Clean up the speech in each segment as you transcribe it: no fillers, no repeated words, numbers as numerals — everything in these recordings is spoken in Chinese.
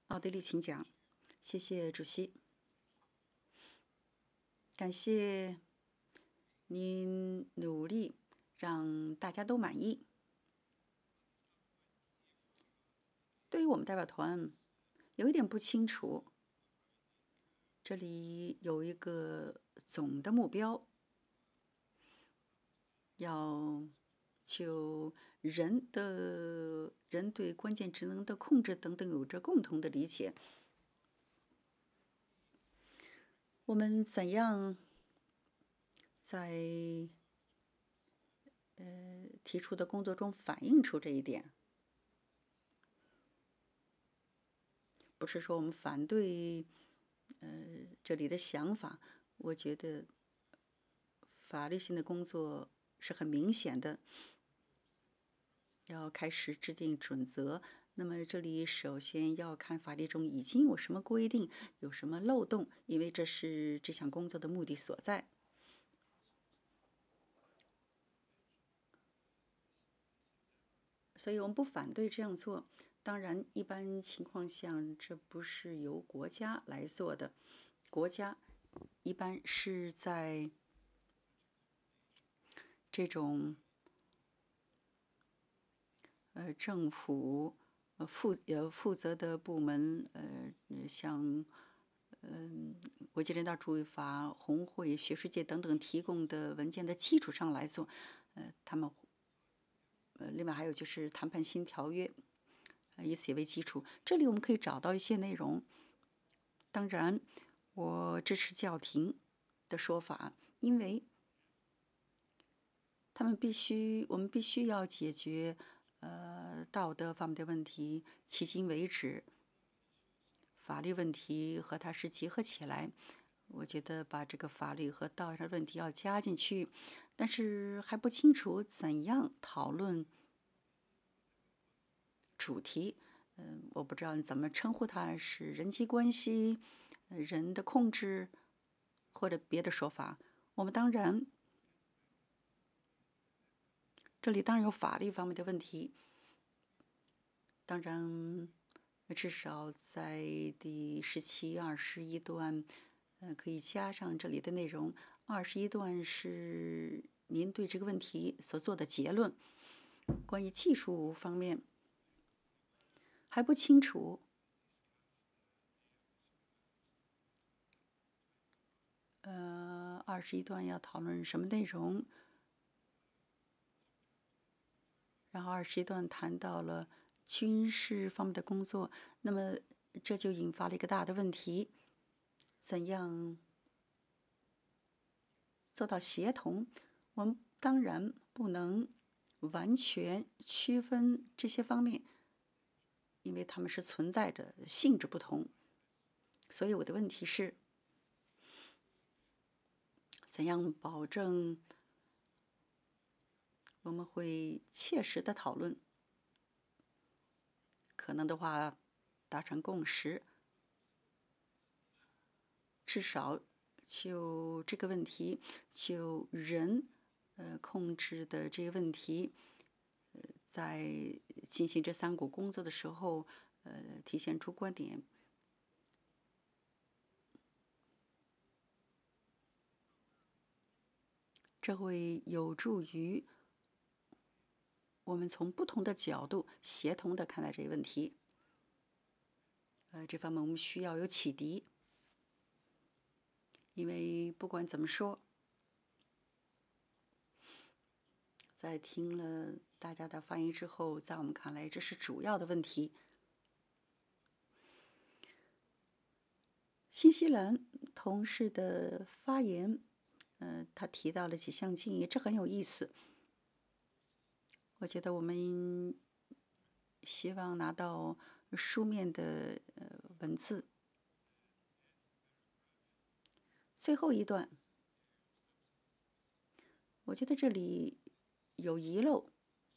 奥地利，请讲。谢谢主席，感谢您努力让大家都满意。对于我们代表团，有一点不清楚。这里有一个总的目标，要就人对关键职能的控制等等有着共同的理解。我们怎样在提出的工作中反映出这一点？不是说我们反对这里的想法，我觉得法律性的工作是很明显的，要开始制定准则。那么这里首先要看法律中已经有什么规定，有什么漏洞，因为这是这项工作的目的所在。所以我们不反对这样做。当然，一般情况下，这不是由国家来做的。国家一般是在这种政府负责的部门，像国际人道主义法、红会、学术界等等提供的文件的基础上来做。他们另外还有就是谈判新条约，以此为基础。这里我们可以找到一些内容。当然，我支持教廷的说法，因为我们必须要解决道德方面的问题，迄今为止，法律问题和它是结合起来。我觉得把这个法律和道德问题要加进去，但是还不清楚怎样讨论主题。我不知道你怎么称呼它，是人际关系、人的控制，或者别的说法。我们当然，这里当然有法律方面的问题。当然，至少在第17、21段，可以加上这里的内容。21段是您对这个问题所做的结论。关于技术方面还不清楚。21段要讨论什么内容？然后21段谈到了军事方面的工作，那么这就引发了一个大的问题：怎样做到协同？我们当然不能完全区分这些方面，因为它们是存在着性质不同。所以我的问题是，怎样保证我们会切实的讨论，可能的话达成共识，至少就这个问题，就人控制的这个问题，在进行这3股工作的时候，体现出观点。这会有助于我们从不同的角度协同的看待这个问题。这方面我们需要有启迪，因为不管怎么说，在听了大家的发言之后，在我们看来，这是主要的问题。新西兰同事的发言，他提到了几项建议，这很有意思。我觉得我们希望拿到书面的文字。最后一段，我觉得这里有遗漏。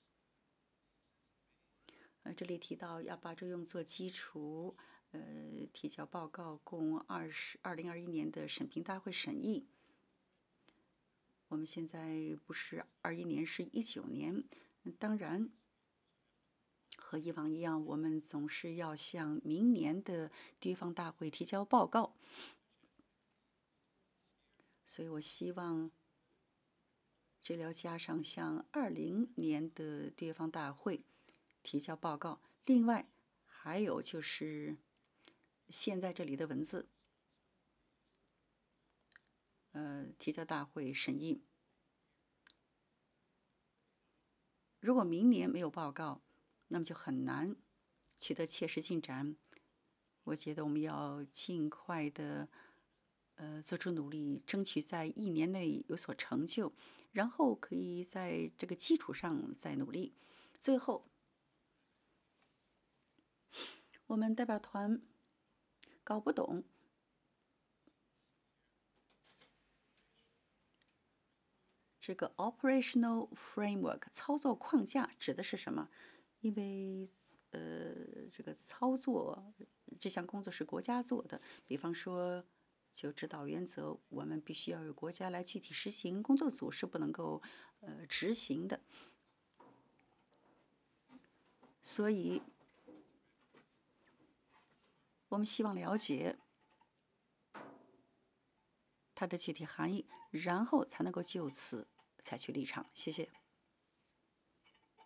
这里提到要把这用作基础，提交报告供2021年的审评大会审议。我们现在不是21年，是19年。当然， 和以往一样，我们总是要向明年的地方大会提交报告，所以我希望这里要加上向20年的地方大会提交报告。另外，还有就是现在这里的文字，提交大会审议。如果明年没有报告，那么就很难取得切实进展。我觉得我们要尽快的做出努力，争取在1年内有所成就，然后可以在这个基础上再努力。最后，我们代表团搞不懂这个 operational framework 操作框架指的是什么？因为这个操作这项工作是国家做的，比方说就指导原则，我们必须要有国家来具体实行，工作组是不能够执行的。所以，我们希望了解它的具体含义，然后才能够就此采取立场。谢谢。